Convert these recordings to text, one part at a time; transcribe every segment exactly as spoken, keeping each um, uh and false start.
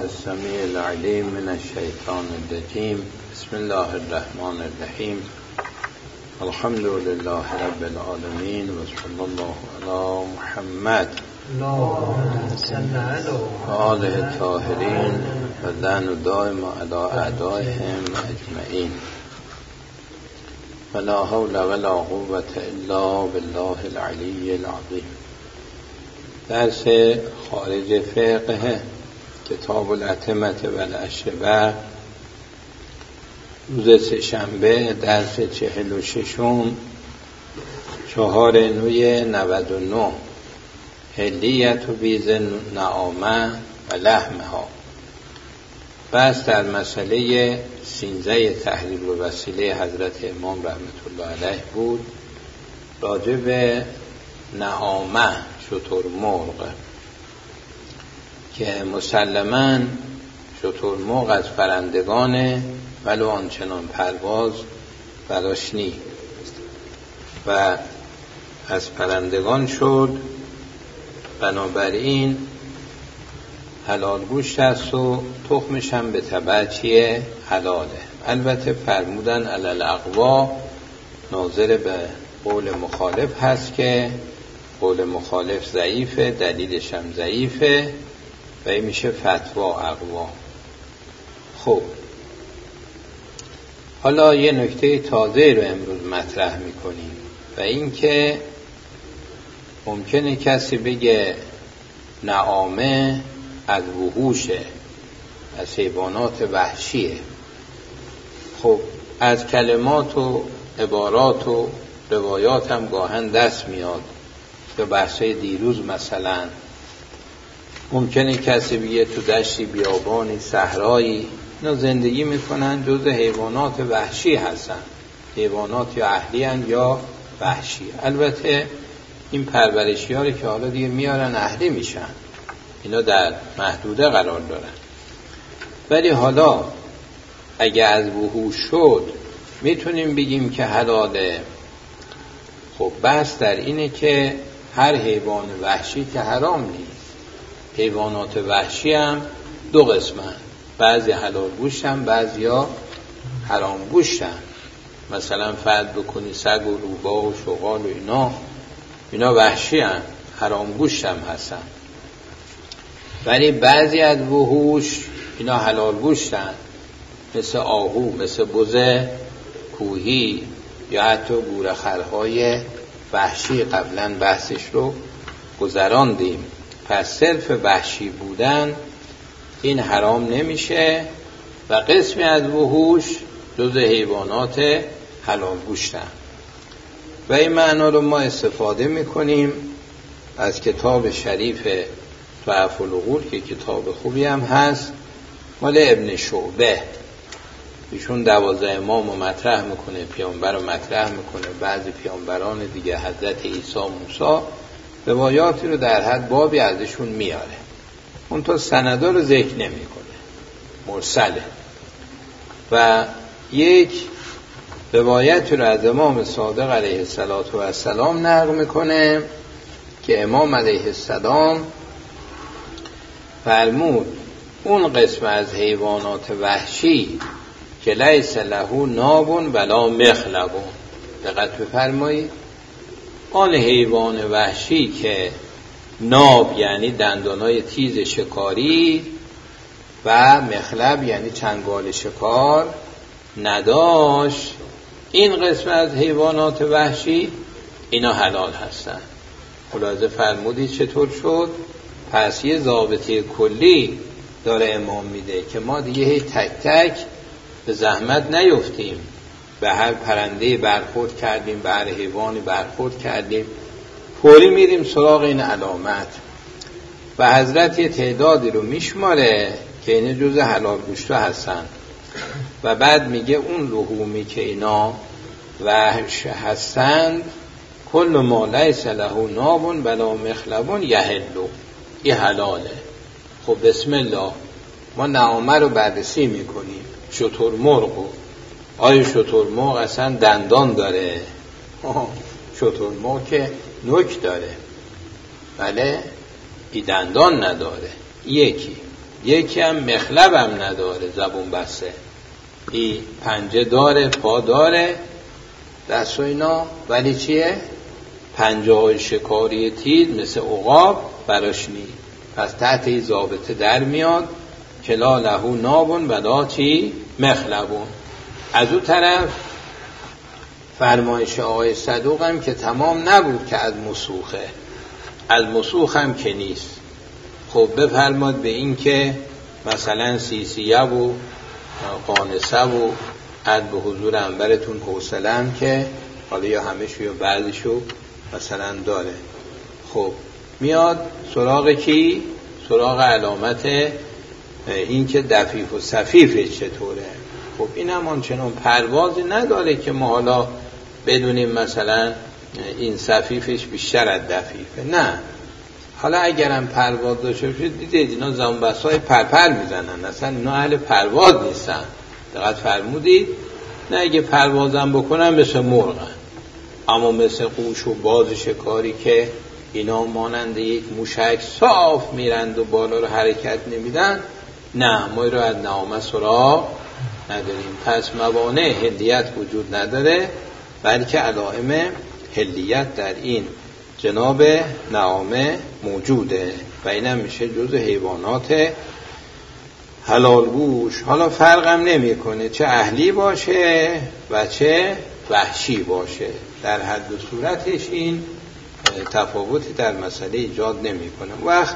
السمیع العلیم من الشیطان الرجیم. بسم الله الرحمن الرحیم. الحمد لله رب العالمین و صلی الله علی محمد و آله الطاهرین و لعن دائم علی اعدائهم اجمعین. ولا حول ولا قوة الا بالله العلی العظیم. درس خارج فقه کتاب الاتمه و الاشربه، روز سه‌شنبه، درس چهل و ششم، چهار نوی نود و نه. حلیت و بیز نعامه و لحمها. بس در مسئله سینزه تحریر و وسیله حضرت امام رحمت الله علیه بود، راجع به نعامه شترمرغ، که مسلماً شترمرغ از پرندگانه ولو آنچنان پرواز براش نی و از پرندگان شد، بنابراین حلال گوشت است و تخمش هم به تبع چیه؟ حلاله. البته فرمودن علی الاقوا ناظر به قول مخالف هست که قول مخالف ضعیفه، دلیلش هم ضعیفه و این میشه فتوا اقوا. خب حالا یه نکته تازه رو امروز مطرح میکنیم و این که ممکنه کسی بگه نعامه از وحوشه، از حیوانات وحشیه. خب از کلمات و عبارات و روایات هم گاهن دست میاد. به بحثای دیروز مثلا ممکنه کسی بگه تو دشتی، بیابانی، صحرایی اینا زندگی میکنن، جز حیوانات وحشی هستن. حیوانات یا اهلی هن یا وحشی. البته این پرورشی ها رو که حالا دیگه میارن اهلی میشن، اینا در محدوده قرار دارن. ولی حالا اگه از وحوش شد میتونیم بگیم که حلاله. خب بحث در اینه که هر حیوان وحشی که حرام نیست. حیوانات وحشی هم دو قسمن، بعضی حلال گوشت هم بعضی ها حرام گوشت هم. مثلا فرض بکنی سگ و روباه و شغال و اینا اینا وحشی هم، حرام گوشت هم هستن. ولی بعضی از وحوش اینا حلال گوشت هم، مثل آهو، مثل بز کوهی یا حتی گورخرهای وحشی. قبلا بحثش رو گذراندیم. پس صرف وحشی بودن این حرام نمیشه و قسمی از وحوش جز حیوانات حلال گوشتن. و این معنا رو ما استفاده میکنیم از کتاب شریف ضعف العقول که کتاب خوبی هم هست، مال ابن شعبه. ایشون دوازده امام رو مطرح میکنه، پیامبر رو مطرح میکنه، بعضی پیامبران دیگه، حضرت عیسی، موسی، روایاتی رو در حد بابی ازشون میاره. اون تا سندا رو ذکر نمیکنه، مرسله. و یک روایت رو از امام صادق علیه السلام نقل میکنه که امام علیه السلام فرمود اون قسم از حیوانات وحشی که لیس له ناب ولا مخلب، دقت بفرمایید، آن حیوان وحشی که ناب یعنی دندانای تیز شکاری و مخلب یعنی چنگال شکار نداشت، این قسم از حیوانات وحشی اینا حلال هستن. خلاصه فرمودید چطور شد؟ پس یه ضابطه کلی داره امام میده که ما دیگه تک تک به زحمت نیفتیم، به هر پرنده برخورد کردیم، به هر حیوانی برخورد کردیم، فوری میریم سراغ این علامت. و حضرت یه تعدادی رو میشماره که این جزء حلال گوشتا هستن و بعد میگه اون لحومی که اینا وحش هستند کل ما لیس له ناب ولا مخلب یحلو، این حلاله. خب بسم الله، ما نعامه رو بررسی میکنیم. شترمرغ، آیا شترمرغ اصلا دندان داره؟ شترمرغ که نوک داره، بله، ای دندان نداره. یکی یکی هم مخلب هم نداره، زبون بسته، این پنجه داره، پا داره، دست و اینا، ولی چیه؟ پنجه های شکاری تیز مثل عقاب براش نی. پس تحت این ضابطه در میاد که لا لهو نابون و لا چی مخلبون. از اون طرف فرمایش آقای صدوق هم که تمام نبود که از مسوخه، از مسوخ هم که نیست. خب بفرماد به این که مثلا سیسیه و قانصه و عد به حضور انبرتون حوصله هم که حالا یا همشو یا بعضیشو مثلا داره. خب میاد سراغ کی؟ سراغ علامت این که دفیف و صفیفش چطوره. خب این هم آنچنان پروازی نداره که ما حالا بدونیم مثلا این صفیفش بیشتر از دفیفه. نه، حالا اگرم پرواز داشته باشید، دیدید اینا زنبسای پرپر میزنن، اصلا اینا اهل پرواز نیستن. دقت فرمودید؟ نه، اگه پروازم بکنن مثل مرغن، اما مثل قوش و باز شکاری که اینا مانند یک موشک صاف میرند و بالا رو حرکت نمیدن، نه، ما رو از نعامه سراغ نداریم. پس موانع هلیت وجود نداره، بلکه علائم هلیت در این جناب نعامه موجوده و اینم میشه جز حیوانات حلال گوش. حالا فرقم نمی کنه چه اهلی باشه و چه وحشی باشه، در حد و صورتش این تفاوتی در مسئله ایجاد نمی کنه. وقت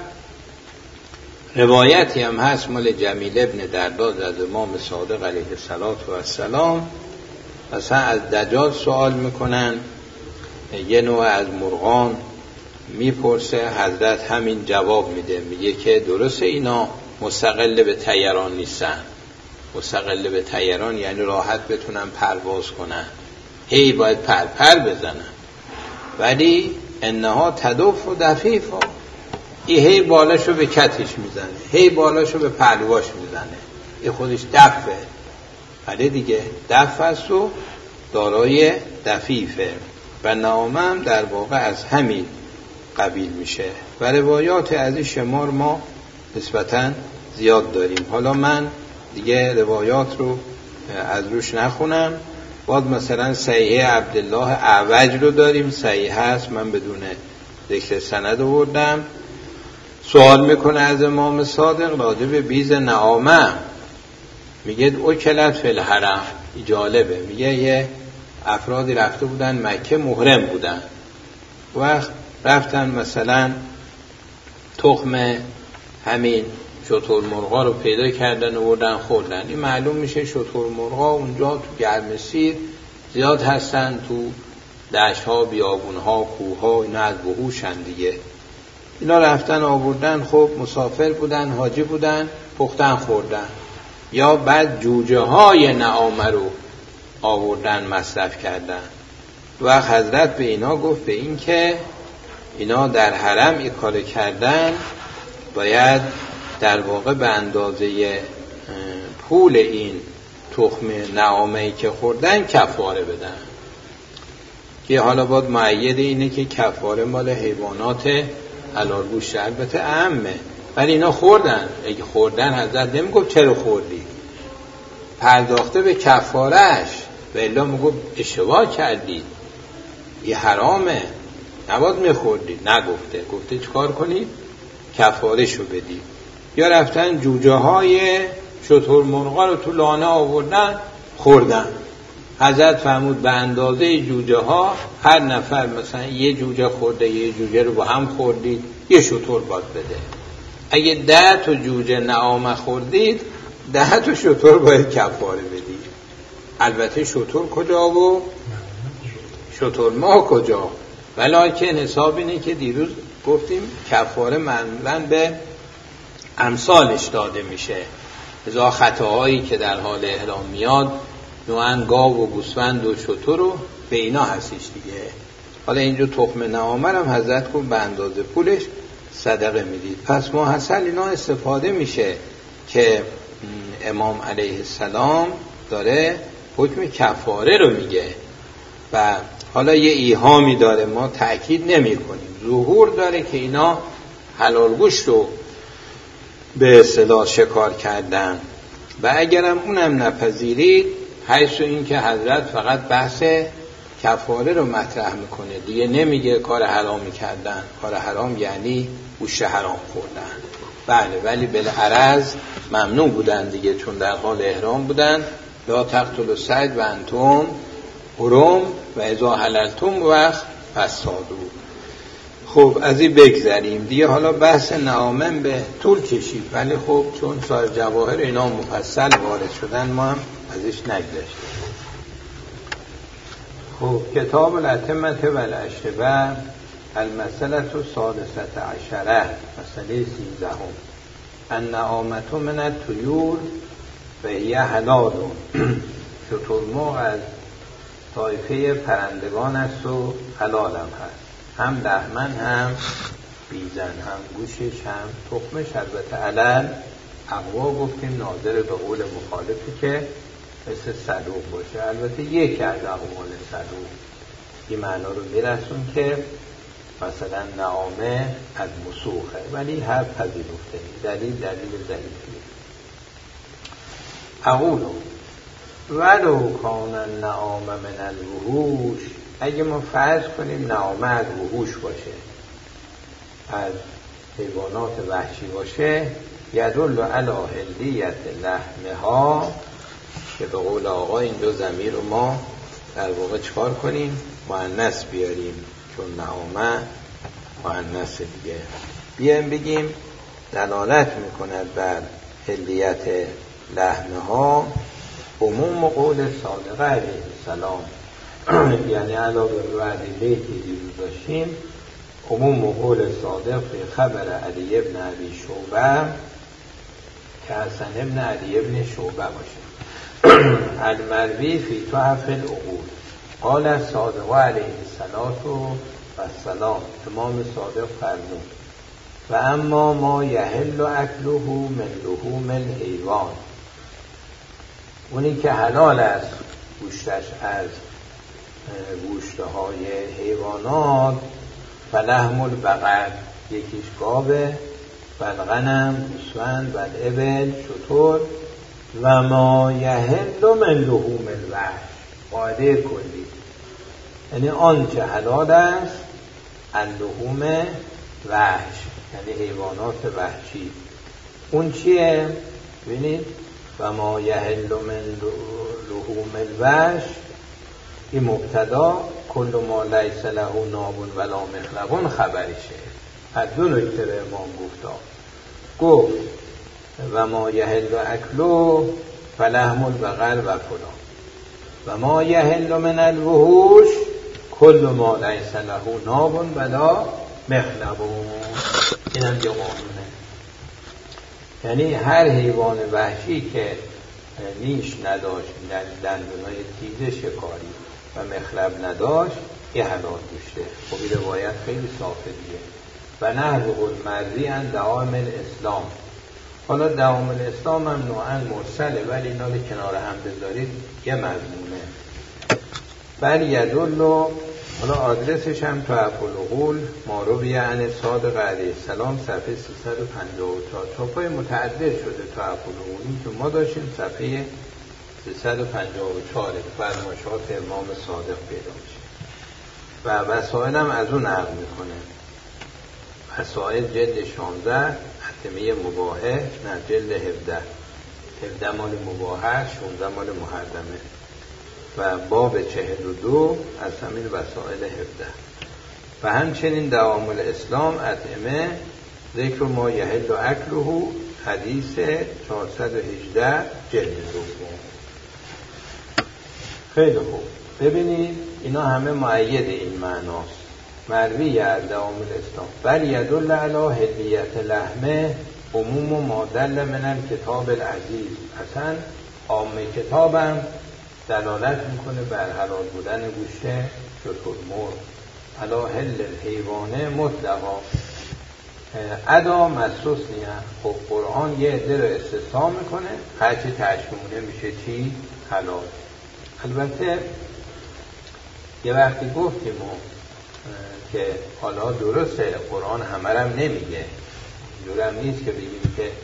روایتی هم هست مال جمیل ابن درداد از امام صادق علیه السلام، مثلا از دجال سوال میکنن، یه نوع از مرغان میپرسه، حضرت همین جواب میده، میگه که درسته اینا مستقل به طیران نیستن، مستقل به طیران یعنی راحت بتونن پرواز کنن، هی باید پر پر بزنن، ولی انها تدف و دفیفا، این هی بالاشو به کتش میزنه، هی بالاشو به پهلواش میزنه، این خودش دفه، ولی دیگه دف است و دارای دفیفه. و نعامه هم در واقع از همین قبیل میشه و روایات از این شمار ما نسبتاً زیاد داریم. حالا من دیگه روایات رو از روش نخونم. باید مثلا صحیح عبدالله اعوج رو داریم، صحیح هست، من بدون ذکر سند آوردم. سوال میکنه از امام صادق راجع به بیز نعامه، میگه اوکلت فی الحرم. جالبه، میگه یه افرادی رفته بودن مکه، محرم بودن، وقت رفتن مثلا تخم همین شتر مرغا رو پیدا کردن و بردن خوردن. این معلوم میشه شتر مرغا اونجا تو گرمسیر زیاد هستن، تو دشت ها، بیابون ها، کوه ها، اینا از وحوشن دیگه. اینا رفتن آوردن، خب مسافر بودن، حاجی بودن، پختن خوردن. یا بعد جوجه های نعامه رو آوردن مصرف کردن. و حضرت به اینا گفت به این که اینا در حرم این کار کردن، باید در واقع به اندازه پول این تخم نعامه‌ای که خوردن کفاره بدن. که حالا باید معید اینه که کفاره مال حیوانات حلال گوشت البته عامه، ولی اینا خوردن. اگه خوردن حضرت نمیگفت چرا خوردی، پرداخته به کفارهش، و الا میگفت اشتباه کردید، یه حرامه، نباید میخوردید. نگفته، گفته چیکار کنید؟ کفاره شو بدید. یا رفتن جوجه های شتر مرغا رو تو لانه آوردن خوردن. حضرت فرمود به اندازه جوجه ها هر نفر مثلا یه جوجه خورده، یه جوجه رو با هم خوردید، یه شتر باید بده. اگه ده تا جوجه نعامه خوردید، ده تا شتر باید کفاره بدید. البته شتر کجا و شتر ما کجا، ولیکن حساب اینه که دیروز گفتیم کفاره معمولاً به امثالش داده میشه. ازا خطاهایی که در حال احرام میاد، نوعاً گاو و گوسفند و شتر رو به اینا هستش دیگه. حالا اینجا تخم نعامه هم حضرت گفت به اندازه پولش صدقه میدید. پس ماحصل اینا استفاده میشه که امام علیه السلام داره حکم کفاره رو میگه و حالا یه ایهامی داره، ما تأکید نمی کنیم، ظهور داره که اینا حلال گوشت رو به اصطلاح شکار کردن. و اگرم اونم نپذیرید، حیث این که حضرت فقط بحث کفاره رو مطرح میکنه دیگه، نمیگه کار حرامی کردن. کار حرام یعنی گوشت حرام خوردن، بله، ولی بالعرض ممنوع بودن دیگه، چون در حال احرام بودن. لا تقتلوا الصید و انتم حرم و اذا حللتم وقت فصادوا. خب از این بگذریم دیگه. حالا بحث نعامه به طول کشید، ولی خب چون صاحب جواهر اینا مفصل وارد شدن ما هم ازش نگذشتیم. خب کتاب الاتمه و الاشربه المسئله السادسه عشره، مسئله سیزدهم. النعامه من الطیور و هی حلال. شترمرغ از طایفه پرندگان است و حلال هم هست، هم لحمن هم بیزن، هم گوشش هم تخمش. البته علل اقوا گفتیم ناظر به قول مخالفی که مثل صدوق باشه. البته یک از اقوال صدوق این معنا رو میرسون که مثلا نعامه از مسوخه، ولی هر پذیرفته دلیل دلیل ضعیفیه. اقولو ولو کان النعامه من الوحوش، اگه ما فرض کنیم نعامه از وحوش باشه، از حیوانات وحشی باشه، یدل علی حلیت لحمها، که به قول آقا این دو ضمیر رو ما در واقع چکار کنیم؟ مؤنث بیاریم، چون نعامه مؤنث دیگه. بیایم بگیم دلالت میکند بر حلیت لحمها عموم قول صادق علیه السلام، یعنی علاوه بر ادله که دیروز داشتیم، عموم قول صادق فی خبر علی ابن ابی شعبه که حسن ابن علی ابن شعبه باشه. المروی فی تحف العقول قال صادق علیه السلام، امام صادق فرمود و اما ما یحل اکله من لحوم الحیوان، اونی که حلال است گوشتش از گوشتهای حیوانات، فلحم البقر یکیش گاوه، والغنم گوسفند، والابل شتر، و ما یحل من لحوم الوحش، قاعده کلی، یعنی آنچه حلال است از لحوم وحش، یعنی حیوانات وحشی. اون چیه؟ ببینید و ما یحل من لحوم الوحش، این مبتدا، کل ما لیس له ناب ولا مخلب خبرشه. از دو نکته به امام گفتا، گفت و ما یحل اکلو فلحم البقر و فلان، و ما یحل من الوحوش کل ما لیس له ناب ولا مخلب. این هم یه قانونه، یعنی هر حیوان وحشی که نیش نداشت، دندونای تیز شکاری و مخلب نداشت، یه حلال گوشته. خب این روایت خیلی صافه دیگه. و نحو المرضی ان دوام الاسلام. حالا دوام الاسلام هم نوعا مرسله، ولی اینا رو کنار هم بذارید یه مضمونه. بل یدل، حالا آدرسش هم تو افالقول ماروی عن صادق علیه السلام صفحه سیصد و پنجاه و چهار. چاپای متعدد شده تو افالقولی که ما داشتیم صفحه سیصد و پنجاه و چهار فرمایشات امام صادق پیدا میشه. و وسائل هم از اون نقل میکنه. وسائل جلد شانزده حتمیه مباحه، نه جلد هفده هفده مال مباحه، شانزده مال محرمه، و باب چهل و دو از همین وسائل هفده. و همچنین دوام الاسلام اطعمه ذکر ما یحل اکله حدیث چهارصد و هجده جلد دوم. خیلی خوب، ببینید اینا همه معید این معناست. مروی از دوام الاسلام بل یدل علی حلیت لحمه عموم ما دل من الکتاب العزیز. اصلا عام کتابم دلالت میکنه بر حلال بودن گوشت شترمرغ، علی حل الحیوانه مطلقا ادا مصوص نیه. خب قرآن یه عده رو استثنا میکنه، هرچی تشمونه میشه چی؟ حلال. البته یه وقتی گفتیم که حالا درسته قرآن همه رو هم نمیگه، اینجور هم نیست که بگیم که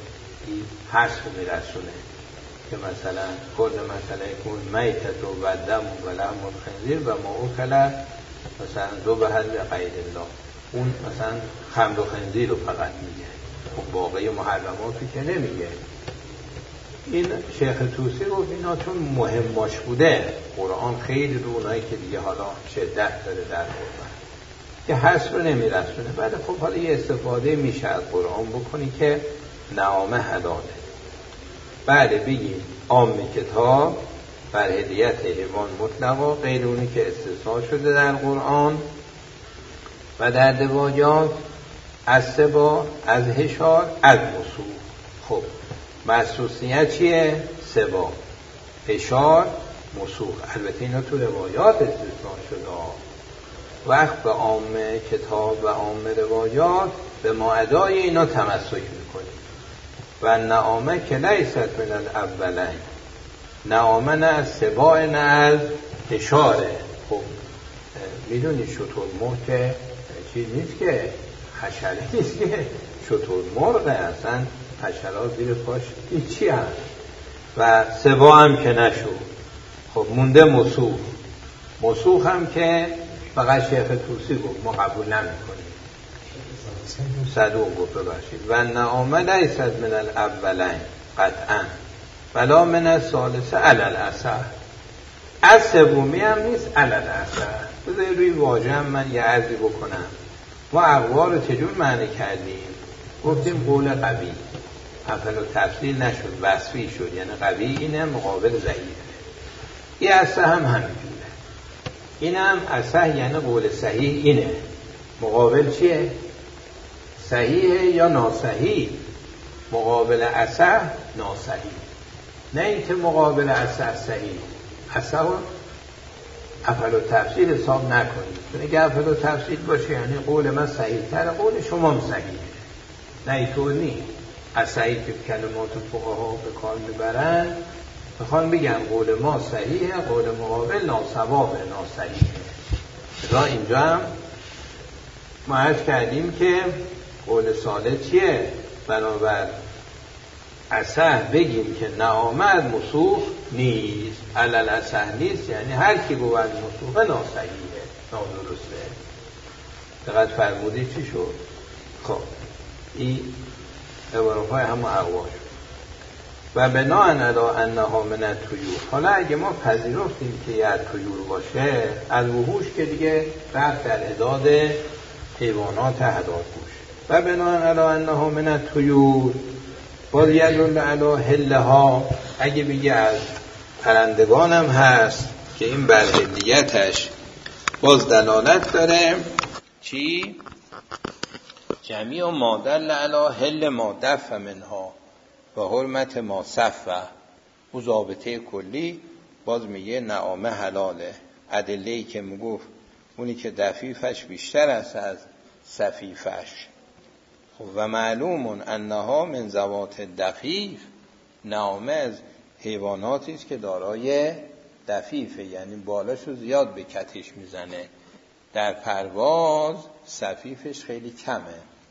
این حصر میرسونه که مثلا کل مثلا کن میتت و دم و لحم الخنزیر و ما اوکل مثلا دو به حد غیر الله، اون مثلا خمر و خنزیر رو فقط میگه، خب باقی محرماتی که نمیگه. این شیخ طوسی گفت اینا چون مهماش بوده قرآن خیلی رو اونایی که دیگه حالا شدت داره در قرآن که حصر نمیرسونه. بعد خب حالا یه استفاده میشه از قرآن بکنی که نعامه حلاله. بعد بگی عام کتاب بر هدیت حیوان مطلقا غیر اونی که استثناء شده در قرآن و در دواجات از سبا، از هشار، از مسوح. خب مخصوصیت چیه؟ سبا، هشار، مسوح. البته اینا تو روایات استثناء شده. وقت به عام کتاب و عام روایات به معدای اینا تمسک میکنیم. و نعامه که لیست من الاولین، نعامه نه از سبا نه از هشاره. خب میدونی شتر مرغ که چیز نیست که حشره نیست که شتر مرغ اصلا حشرات زیر پاش هیچی هست و سبا هم که نشو. خب مونده مسوح. مسوح هم که فقط شیخ طوسی گفت ما قبول نمی کنیم. صدوق گفت ببخشید و نعامه لیست من الاولین قطعا ولا من الثالثه علی الاصح، از سومی هم نیست علی الاصح. بذاری روی واژه هم من یه عرضی بکنم. ما اقوال رو چجور معنی کردیم؟ گفتیم قول قوی، اول و تفصیل نشد، وصفی شد، یعنی قوی اینه مقابل ضعیف. این اصح هم همینجوره، این هم اصح یعنی قول صحیح اینه، مقابل چیه؟ صحیحه یا ناصحیح؟ مقابل اصح ناصحیح، نه اینکه مقابل اصح صحیح. اصح رو افعال و تفصیل حساب نکنید، چون اگه افعال و تفصیل باشه یعنی قول من صحیح تر، قول شما هم صحیحه. نه اینطور نیست. از صحیح که کلمات فقها به کار میبرن میخوان بگن قول ما صحیحه، قول مقابل ناسوابه، ناصحیحه. را اینجا هم ما عرض کردیم که قول صالح چیه؟ بنابر اصح بگیم که نعامه از مسوح نیست، علل اصح نیست، یعنی هر کی گوه از مسوحه ناصحیحه، نادرسته. دقیق فرمودی چی شد؟ خب این عبارت‌های همون اقوال و بناء علی انها من الطیور. حالا اگه ما پذیرفتیم که یه طیور باشه، از وحوش که دیگه رفت در عداد حیوانات حدادگوش. و بناء علی انها من الطیور باز یدل علی حلها، اگه بگه از پرندگان هم هست که این بر حلیتش باز دلالت داره. چی؟ جمیع ما دل علی حل ما دف منها و حرمت ما صفه. او ضابطه کلی باز میگه نعامه حلاله. ادله‌ای که میگفت اونی که دفیفش بیشتر است از صفیفش. خب و معلوم انها من ذوات دفیف، نعامه از حیواناتی است که دارای دفیفه، یعنی بالاشو زیاد به کتش میزنه. در پرواز صفیفش خیلی کمه،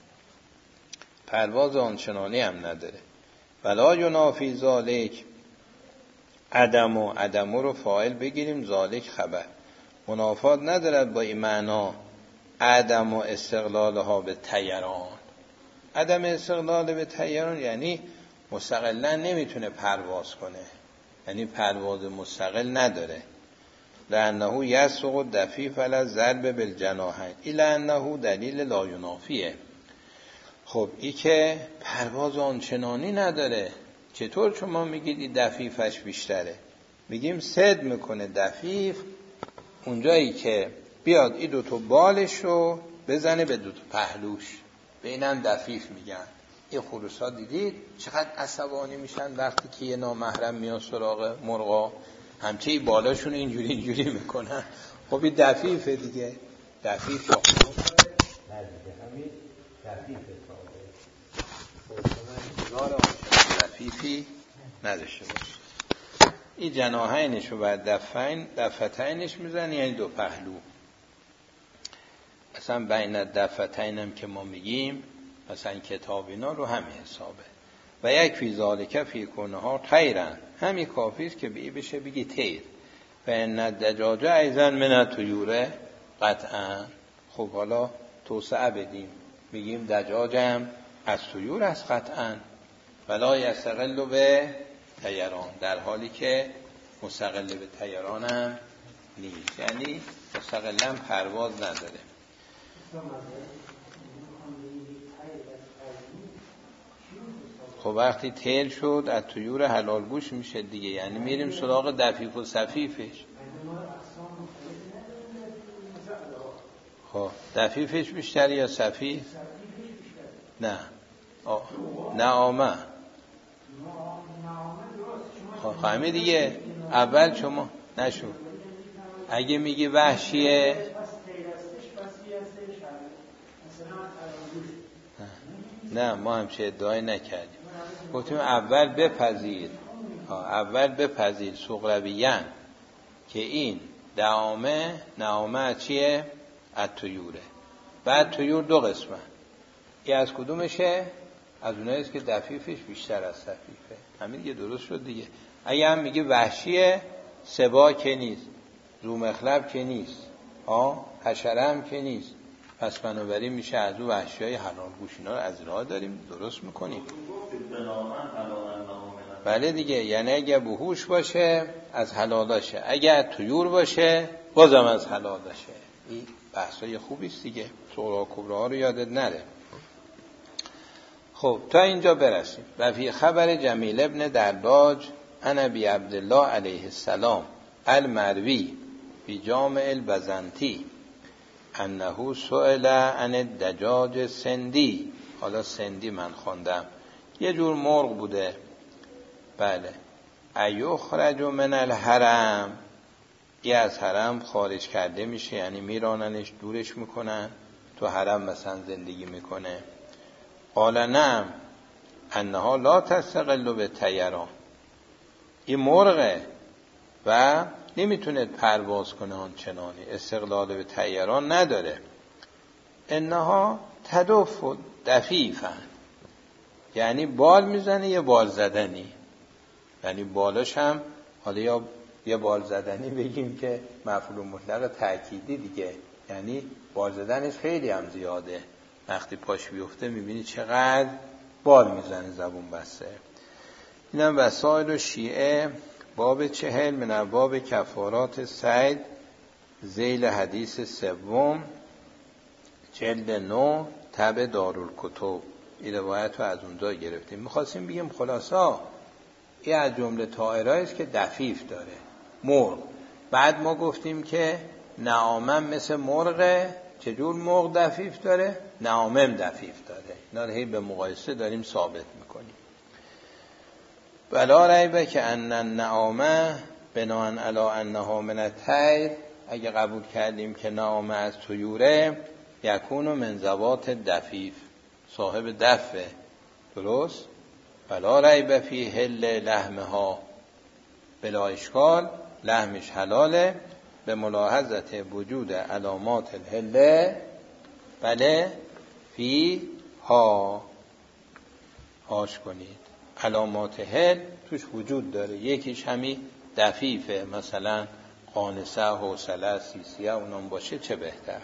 پرواز آنچنانی هم نداره. ولا ینافی ذالک عدم و عدم رو فاعل بگیریم، ذالک خبر. منافات ندارد با این معنا عدم و استقلالها به طیران. عدم استقلال به طیران یعنی مستقلا نمیتونه پرواز کنه، یعنی پرواز مستقل نداره. لانه یسوق دفیف علی ضرب بالجناحین، لانه دلیل لا ینافیه. خب این که پرواز آنچنانی نداره، چطور شما میگید این دفیفش بیشتره؟ میگیم صد میکنه دفیف اونجایی که بیاد این دوتا بالش رو بزنه به دوتا پهلوش، به اینم دفیف میگن. این خروسا دیدید چقدر عصبانی میشن وقتی که یه نامحرم میاد سراغ مرغا، همچه بالاشون اینجوری اینجوری میکنن. خب این دفیفه دیگه، دفیف با همین دفیف تابه دفیفی نداشته باشه. این جناحینش رو بر دفعین دفتینش میزنه، یعنی دو پهلو. اصلا بین دفتین هم که ما میگیم مثلا کتاب اینا رو همین حسابه. و یک فی ذالک فی کنها طیرن، همین کافی است که بی بشه بگی طیر. و ان الدجاج ایضا من الطیور قطعا. خب حالا توسعه بدیم بگیم دجاجم از طیور است قطعا. ولا یستقل به طیران، در حالی که مستقل به طیران هم نیست، یعنی مستقلا پرواز نداره. خب وقتی تیر شد از طیور حلال گوش میشه دیگه، یعنی میریم سراغ دفیف و صفیفش. خب دفیفش بیشتر یا صفیف؟ نه نعامه. خب همه دیگه اول شما نشو اگه میگی وحشیه نه ما همچه ادعای نکردیم، گفتیم اول بپذیر اول بپذیر سغربیان که این دعامه نعامه چیه؟ از طیوره. بعد طیور دو قسمه، این از کدومشه؟ از اوناییست که دفیفش بیشتر از صفیفه. همین دیگه درست شد دیگه. اگه هم میگه وحشیه، سبا که نیست، زومخلب که نیست، آه حشره هم که نیست، پس بنابراین میشه از اون وحشیای حلال گوش. اینا رو از راه داریم درست میکنیم. بله دیگه، یعنی اگه بهوش باشه از حلالاشه، اگه طیور باشه بازم از حلالاشه. این بحثای خوبی است دیگه، صغرا کبرا ها رو یادت نره. خب تا اینجا برسیم. و فی خبر جمیل ابن درداج عن ابی عبدالله علیه السلام المروی فی جامع البزنطی انه سئل عن الدجاج سندی. حالا سندی من خواندم، یه جور مرغ بوده. بله. ایخرج من الحرم، یه از حرم خارج کرده میشه، یعنی میراننش دورش میکنن، تو حرم مثلا زندگی میکنه. قال نعم انها لا تستقل به طیران، این مرغه و نمیتونه پرواز کنه آنچنانی، استقلال به طیران نداره. انها تدف دفیفن، یعنی بال میزنه یه بال زدنی، یعنی بالاش هم حالا یا یه بال زدنی بگیم که مفعول مطلق تأکیدی دیگه، یعنی بال زدنش خیلی هم زیاده، وقتی پاش بیفته میبینی چقدر بال میزنه زبون بسته. اینم وسائل و شیعه باب چهل من ابواب کفارات صید ذیل حدیث سوم جلد نو تبع دارالکتب. این روایت رو از اونجا گرفتیم. میخواستیم بگیم خلاصا این از جمله طائرهایی است که دفیف داره، مرغ. بعد ما گفتیم که نعامم مثل مرغه. چجور مرغ دفیف داره؟ نعامم دفیف داره. اینا رو هی به مقایسه داریم ثابت میکنیم. ولا ریب که ان النعامه بناء علی انها من الطیر، اگه قبول کردیم که نعامه از طیوره، یکون من ذوات دفیف، صاحب دفه، درست؟ ولا ریب فی حل لحمها، بلا اشکال لحمش حلاله، به ملاحظت وجود علامات الحله. بله فی ها هاش کنید، علامات حل توش وجود داره. یکیش همین دفیفه، مثلا قانصه، حوصله، سیسیه اونام باشه چه بهتر.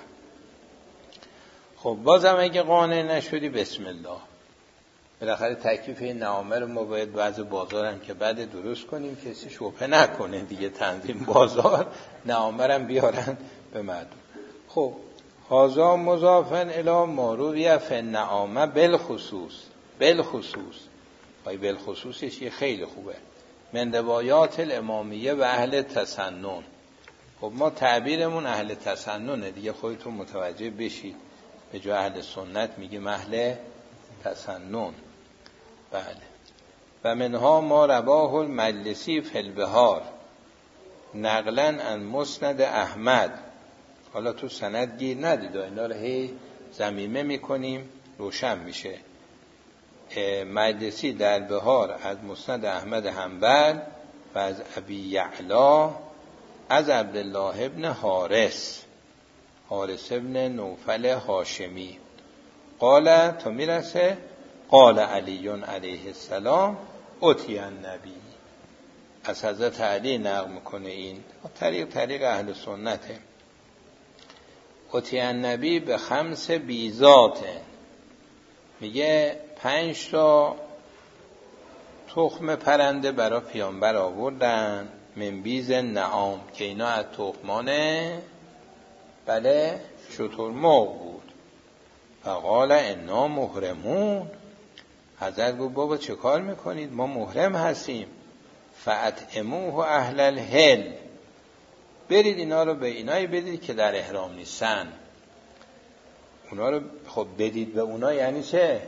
خب بازم اگه قانع نشدی بسم الله. بالاخره تکلیف این نعامه رو ما باید بعض بازارم که بعد درست کنیم، کسی شبهه نکنه دیگه، تنظیم بازار نعامه رو بیارن به مردم. خب هازا مضافن الی مارویه فالنعامه بالخصوص، بالخصوص های بالخصوصش یه خیلی خوبه، من روایات الامامیه و اهل تسنن. خب ما تعبیرمون اهل تسننه دیگه، خودتون متوجه بشید، به جای اهل سنت میگیم اهل تسنن. بله. و منها ما رواه المجلسی فی البحار نقلا عن مسند احمد. حالا تو سند گیر ندید، اینا رو هی ضمیمه میکنیم روشن میشه. مجلسی در بحار از مسند احمد حنبل و از ابی یعلا از عبدالله ابن حارث، حارث ابن نوفل هاشمی، قال تا میرسه قال علی علیه السلام اتی النبی. از حضرت علی نقل میکنه این طریق طریق اهل سنته. اتی النبی به خمس بیزاته، میگه پنج تا تخم پرنده برای پیامبر آوردن، من بیز نعام، که اینا از تخمانه بله شترمرغ بود. فقال انا محرمون. حضرت گفت بابا چه کار میکنید؟ ما محرم هستیم. فاطعموه اهل الحل، برید اینا رو به اینایی بدید که در احرام نیستن. اونا رو خب بدید به اونا یعنی چه؟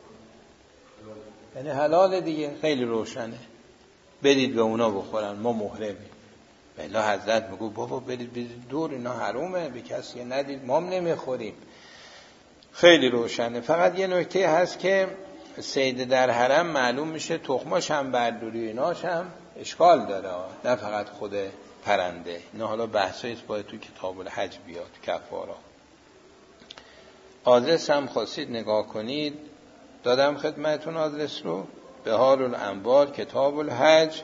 یعنی حلال دیگه، خیلی روشنه. بدید به اونا بخورن، ما محرمیم. بلا حضرت میگو بابا برید بدید دور، اینا حرومه، به کسی ندید، ما هم نمیخوریم. خیلی روشنه. فقط یه نکته هست که صید در حرم معلوم میشه تخماش هم بردوری ایناش هم اشکال داره، نه فقط خود پرنده. اینا حالا بحثاییست باید تو کتاب الحج بیاد، کفارا. آدرس هم خواستید نگاه کنید، دادم خدمتون آدرس رو. بهار الانوار کتاب الحج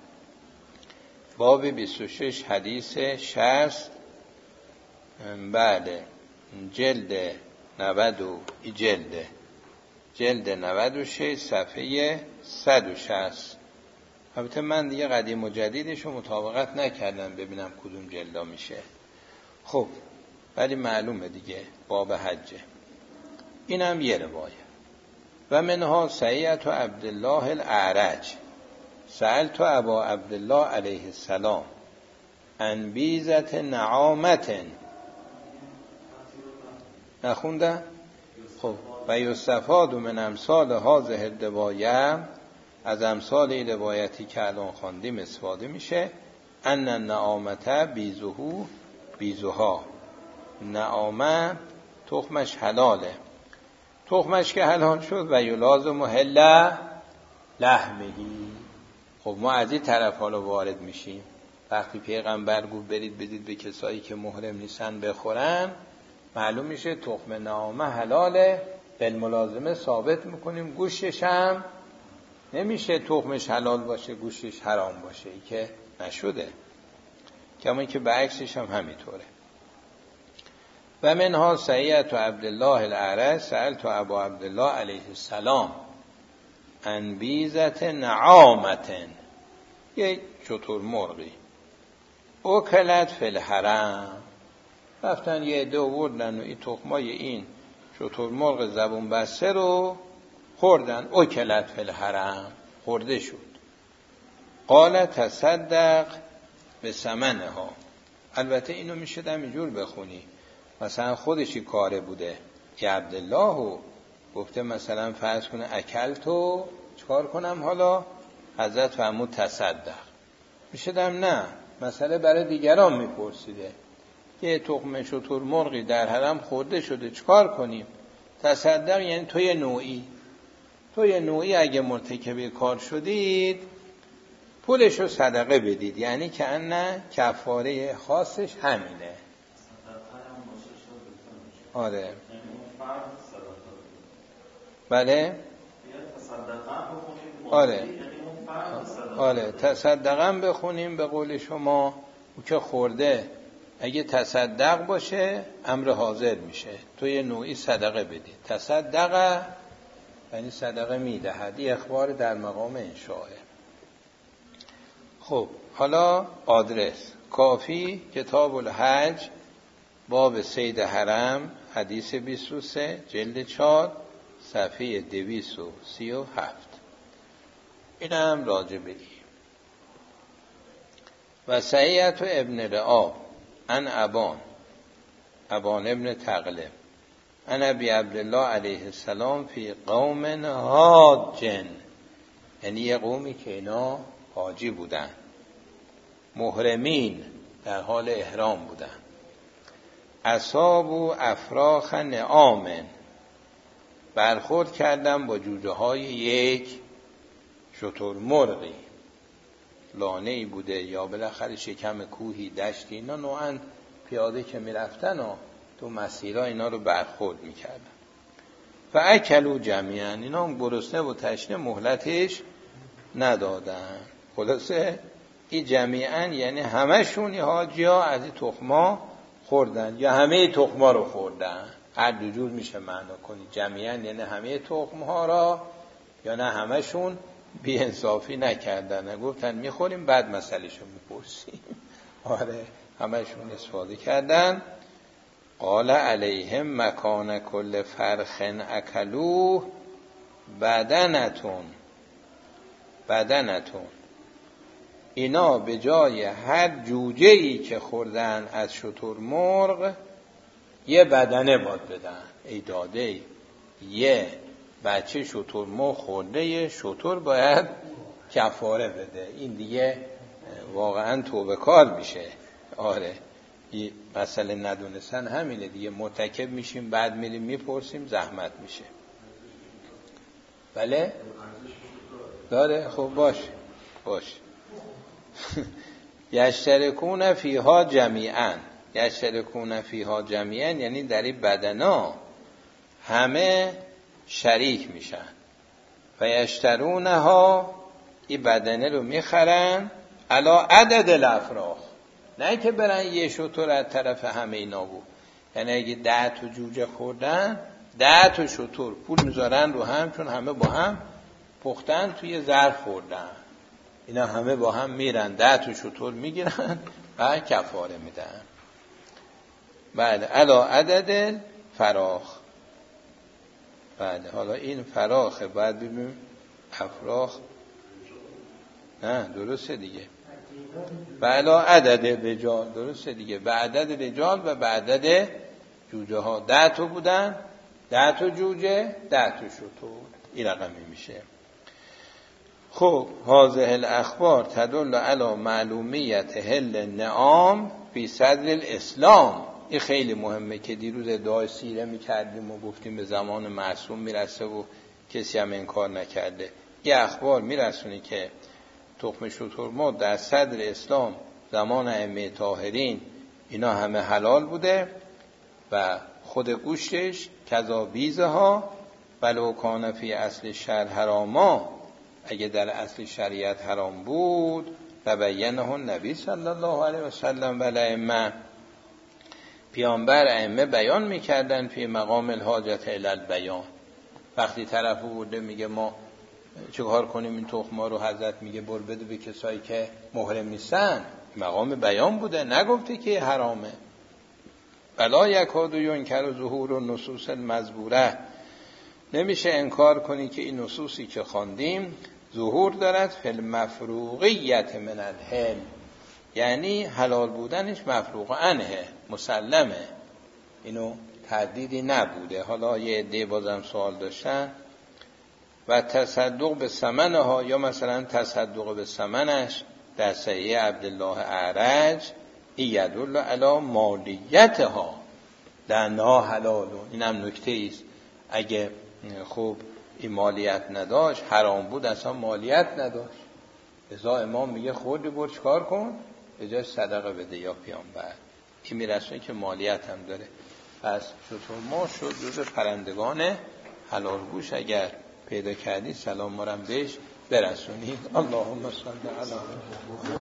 باب بیست و شش حدیث شصت، بله جلد نود و جلد جلد نود و شش صفحه صد و شصت. البته من دیگه قدیم و جدیدش رو مطابقت نکردم ببینم کدوم جلدا میشه. خب ولی معلومه دیگه باب حجه. اینم یه روایه. و منها سیئت و عبدالله الاعرج سألت ابا عبدالله علیه السلام عن بیزة نعامة. نخونده؟ خب و یستفاد من امثال هذه الروایه، از امثال این روایتی که الان خواندیم استفاده میشه. ان النعامة بیزهو بیزها، نعامه تخمش حلاله. تخمش که حلال شد و یلازم حل لحمهی. خب ما از این طرف حالا وارد میشیم. وقتی پیغمبر گفت برید بدید به کسایی که محرم نیستن بخورن، معلوم میشه تخم نعامه حلاله. بالملازمه ثابت میکنیم گوشتش هم نمیشه تخمش حلال باشه گوشتش حرام باشه، ای که نشده. کما که به عکسش هم همینطوره. و منها سیئت و عبدالله الاعرج سألت ابا عبدالله علیه السلام عن بیزة نعامة، یک شترمرغی اکلت فی الحرم. رفتن یه عده آوردن و این تخمای این شترمرغ زبون بسته رو خوردن. اکلت فی الحرم، خورده شد. قال تصدق به ثمنها. البته اینو میشه همینجور بخونی، مثلا خودشی کاره بوده که عبدالله گفته مثلا فرض کنه اکلتو چکار کنم، حالا حضرت فرمود تصدق. میشه دم نه، مسئله برای دیگران میپرسیده که تخم شترمرغی در حرم خورده شده چکار کنیم؟ تصدق یعنی توی نوعی توی نوعی اگه مرتکب کار شدید پولش رو صدقه بدید، یعنی که ان کفاره خاصش همینه. آره بله آره آره تصدقم بخونیم به قول شما. او که خورده اگه تصدق باشه امر حاضر میشه، توی نوعی صدقه بدید. تصدقه یعنی صدقه میدهد، این اخبار در مقام انشاءه. خب حالا آدرس کافی کتاب الحج باب صید حرم حدیث بیست و سه جلد چهار صفحه دویست و سی و هفت. این هم راجع بدیم. و سیئت و ابن رعاب ان ابان ابان ابن تغلب ان ابی عبدالله علیه السلام فی قوم حاجن، یعنی یه قومی که اینا حاجی بودن، محرمین در حال احرام بودن. اصابو افراخ نعامن، برخورد کردن با جوجه های یک شترمرغی، لانه‌ای بوده یا بالاخره شکم کوهی دشتی، اینا نوعاً پیاده که میرفتن و تو مسیرها اینا رو برخورد میکردن. فاکلوا جمیعا، اینا هم گرسنه و تشنه مهلتش ندادن. خلاصه این جمیعا یعنی همشون حاجی‌ها از این تخما خوردن یا همه تخما رو خوردن، هر دو جور میشه معنا کنی. جمیعا یعنی همه تخمها را، یا نه همشون بی انصافی نکردن، نگفتن میخوریم بعد مسئلهشو میپرسیم. آره همشون استفاده کردن. قال علیهم مکان کل فرخ اکلوه بدنتون بدنتون، اینا به جای هر جوجه‌ای که خوردن از شترمرغ یه بدنه باید بدن. ای داده یه بچه شترمرغ خورده، یه شتر باید کفاره بده. این دیگه واقعا توبه کار میشه. آره این مسئله ندونستن همینه دیگه، مرتکب میشیم بعد میریم میپرسیم زحمت میشه. بله داره. خب باش باش یشترکون فیها جمیعا، یشترکون فیها جمیعا یعنی در این بدنا همه شریک میشن. و یشترونها، این بدنه رو میخرن علا عدد الافراخ، نه که برن یه شتر از طرف همه اینا بود. یعنی اگه ده تا جوجه خوردن، ده تا شتر پول میذارن رو هم، چون همه با هم پختن توی ظرف خوردن. اینا همه با هم میرن ده تا شتر میگیرن و کفاره میدن. بله علا عدد فراخ. بله حالا این فراخه، بعد ببینیم افراخ، نه درسته دیگه، به علا عدد رجال، درسته دیگه، به عدد رجال و به عدد جوجه ها. ده تا بودن، ده تا جوجه، ده تا شتر، این رقمی میشه. خب هذه الاخبار تدل علی معلومیت حل نعام فی صدر الاسلام. این خیلی مهمه که دیروز ادعای سیره میکردیم و گفتیم به زمان معصوم میرسه و کسی هم انکار نکرده. یه اخبار میرسونی که تخم شترمرغ در صدر اسلام زمان ائمه طاهرین اینا همه حلال بوده و خود گوشتش کذا بیزه ها ولو کان فی اصل شرع حراما، اگه در اصل شریعت حرام بود و بینه نبی صلی الله علیه و سلم و ائمه، پیامبر ائمه بیان میکردن فی مقام الحاجت الی البیان. وقتی طرف بوده میگه ما چیکار کنیم این تخما رو، حضرت میگه بر بده به کسایی که محرم نیستن، مقام بیان بوده، نگفته که حرامه. بلا یکاد ینکر ظهور النصوص المذکوره، نمیشه انکار کنی که این نصوصی که خواندیم ظهور دارد فی المفروغیت من الحل، یعنی حلال بودنش مفروغ عنه، مسلمه، اینو تردیدی نبوده. حالا یه عده بازم سوال داشتن. و تصدق به ثمنها، یا مثلا تصدق به ثمنش در صحیح عبدالله اعرج، این یدل علی مالیتها لانها حلالون. این هم نکته است، اگه خوب این مالیت نداشت، حرام بود، اصلا مالیت نداشت. ازا امام میگه خوردی برو چکار کن، به جای صدقه بده یا پیامبر. این میرسونه که مالیت هم داره. پس شترمرغ شد جز پرندگان حلال گوش. اگر پیدا کردی سلام مرم بهش برسونید. اللهم صل علی